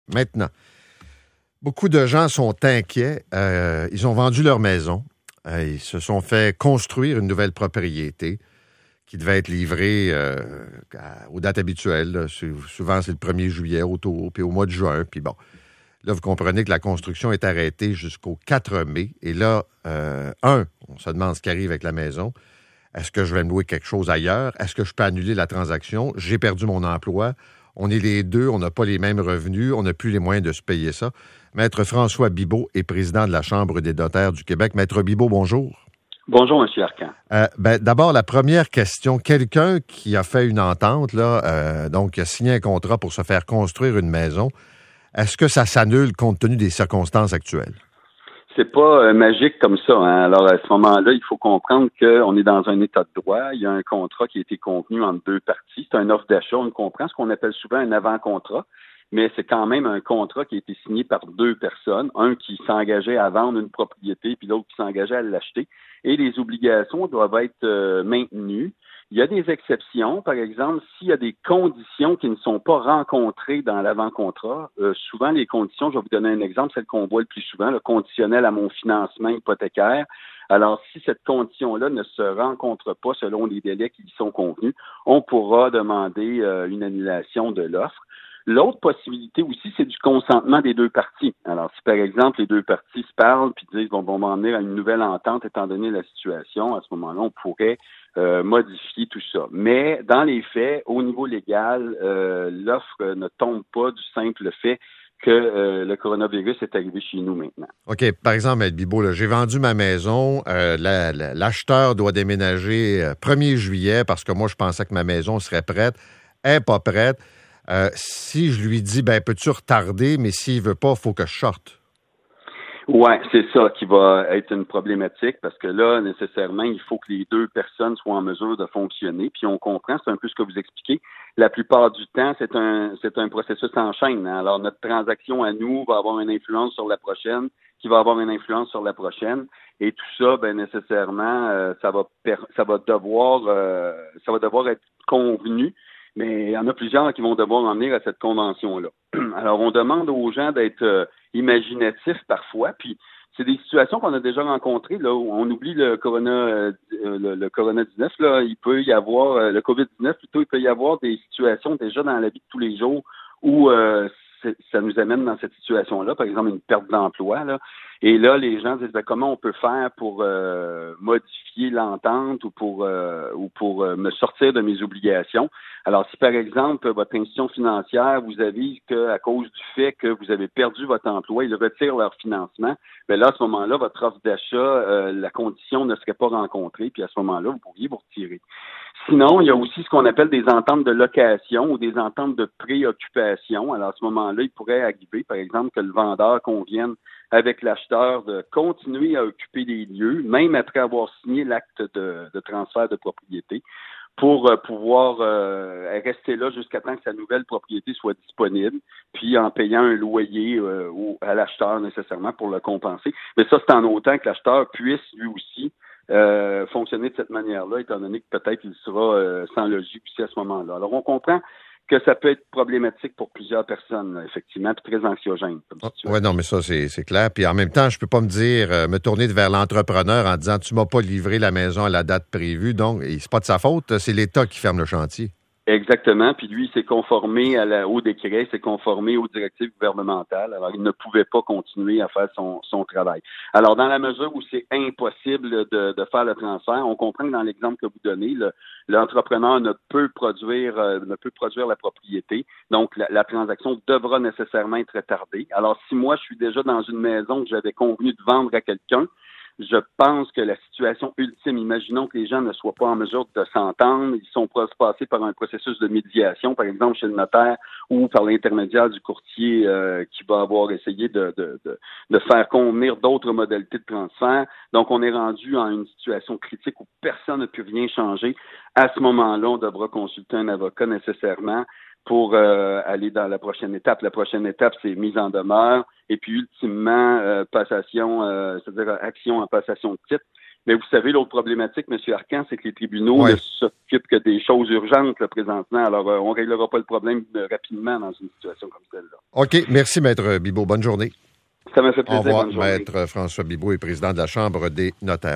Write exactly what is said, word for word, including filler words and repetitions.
Maintenant, beaucoup de gens sont inquiets. Euh, ils ont vendu leur maison. Euh, ils se sont fait construire une nouvelle propriété qui devait être livrée euh, à, aux dates habituelles. Là. Souvent, c'est le premier juillet, au taux, puis au mois de juin. Puis bon, là, vous comprenez que la construction est arrêtée jusqu'au quatre mai. Et là, euh, un, on se demande ce qui arrive avec la maison. Est-ce que je vais me louer quelque chose ailleurs? Est-ce que je peux annuler la transaction? J'ai perdu mon emploi. On est les deux, on n'a pas les mêmes revenus, on n'a plus les moyens de se payer ça. Maître François Bibeau est président de la Chambre des notaires du Québec. Maître Bibeau, bonjour. Bonjour, M. Arcan. Euh, ben, d'abord, la première question. Quelqu'un qui a fait une entente, là, euh, donc qui a signé un contrat pour se faire construire une maison, est-ce que ça s'annule compte tenu des circonstances actuelles? C'est pas euh, magique comme ça. Hein. Alors, à ce moment-là, il faut comprendre qu'on est dans un état de droit. Il y a un contrat qui a été convenu entre deux parties. C'est une offre d'achat. On comprend ce qu'on appelle souvent un avant-contrat, mais c'est quand même un contrat qui a été signé par deux personnes. Un qui s'engageait à vendre une propriété, puis l'autre qui s'engageait à l'acheter. Et les obligations doivent être euh, maintenues. Il y a des exceptions. Par exemple, s'il y a des conditions qui ne sont pas rencontrées dans l'avant-contrat, euh, souvent les conditions, je vais vous donner un exemple, celle qu'on voit le plus souvent, le conditionnel à mon financement hypothécaire. Alors, si cette condition-là ne se rencontre pas selon les délais qui y sont convenus, on pourra demander euh, une annulation de l'offre. L'autre possibilité aussi, c'est du consentement des deux parties. Alors, si par exemple les deux parties se parlent puis disent bon, bon, on va en venir à une nouvelle entente étant donné la situation, à ce moment-là, on pourrait euh, modifier tout ça. Mais dans les faits, au niveau légal, euh, l'offre ne tombe pas du simple fait que euh, le coronavirus est arrivé chez nous maintenant. OK. Par exemple, M. Bibeau, là, j'ai vendu ma maison. Euh, la, la, l'acheteur doit déménager euh, premier juillet parce que moi, je pensais que ma maison serait prête. Elle n'est pas prête. Euh, si je lui dis, ben, peux-tu retarder, mais s'il veut pas, il faut que je sorte. Ouais, c'est ça qui va être une problématique parce que là, nécessairement, il faut que les deux personnes soient en mesure de fonctionner. Puis on comprend, c'est un peu ce que vous expliquez. La plupart du temps, c'est un c'est un processus en chaîne. Hein? Alors notre transaction à nous va avoir une influence sur la prochaine, qui va avoir une influence sur la prochaine, et tout ça, ben nécessairement, euh, ça va per- ça va devoir euh, ça va devoir être convenu. Mais il y en a plusieurs qui vont devoir en venir à cette convention-là. Alors, on demande aux gens d'être euh, imaginatifs parfois, puis c'est des situations qu'on a déjà rencontrées, là, où on oublie le corona euh, le, le corona dix-neuf, là, il peut y avoir, euh, le covid dix-neuf, plutôt, il peut y avoir des situations déjà dans la vie de tous les jours où euh, ça nous amène dans cette situation-là, par exemple une perte d'emploi, là. Et là, les gens disent ben, comment on peut faire pour euh, modifier l'entente ou pour euh, ou pour euh, me sortir de mes obligations. Alors, si par exemple votre institution financière vous avise qu'à cause du fait que vous avez perdu votre emploi, ils retirent leur financement, bien là, à ce moment-là, votre offre d'achat, euh, la condition ne serait pas rencontrée, puis à ce moment-là, vous pourriez vous retirer. Sinon, il y a aussi ce qu'on appelle des ententes de location ou des ententes de préoccupation. Alors, à ce moment-là, il pourrait arriver, par exemple, que le vendeur convienne avec l'acheteur de continuer à occuper les lieux, même après avoir signé l'acte de, de transfert de propriété, pour euh, pouvoir euh, rester là jusqu'à temps que sa nouvelle propriété soit disponible, puis en payant un loyer euh, au, à l'acheteur nécessairement pour le compenser. Mais ça, c'est en autant que l'acheteur puisse lui aussi Euh, fonctionner de cette manière-là, étant donné que peut-être il sera euh, sans logis aussi à ce moment-là. Alors, on comprend que ça peut être problématique pour plusieurs personnes, là, effectivement, puis très anxiogène. Oh, oui, non, mais ça, c'est, c'est clair. Puis en même temps, je peux pas me dire, euh, me tourner vers l'entrepreneur en disant, tu m'as pas livré la maison à la date prévue, donc c'est pas de sa faute, c'est l'État qui ferme le chantier. Exactement. Puis lui, il s'est conformé à la, au décret, il s'est conformé aux directives gouvernementales. Alors, il ne pouvait pas continuer à faire son, son travail. Alors, dans la mesure où c'est impossible de, de faire le transfert, on comprend que dans l'exemple que vous donnez, le, l'entrepreneur ne peut produire euh, ne peut produire la propriété. Donc, la, la transaction devra nécessairement être retardée. Alors, si moi, je suis déjà dans une maison que j'avais convenu de vendre à quelqu'un, je pense que la situation ultime, imaginons que les gens ne soient pas en mesure de s'entendre, ils sont passés par un processus de médiation, par exemple chez le notaire ou par l'intermédiaire du courtier euh, qui va avoir essayé de, de, de, de faire convenir d'autres modalités de transfert. Donc, on est rendu en une situation critique où personne ne peut rien changer. À ce moment-là, on devra consulter un avocat nécessairement pour euh, aller dans la prochaine étape. La prochaine étape, c'est mise en demeure et puis ultimement, euh, passation, euh, c'est-à-dire action en passation de titre. Mais vous savez, l'autre problématique, M. Arcan, c'est que les tribunaux oui. ne s'occupent que des choses urgentes là, présentement. Alors, euh, on ne réglera pas le problème euh, rapidement dans une situation comme celle-là. OK. Merci, Maître Bibeau. Bonne journée. Ça m'a fait plaisir. Au revoir, bonne journée. Maître François Bibeau est président de la Chambre des notaires.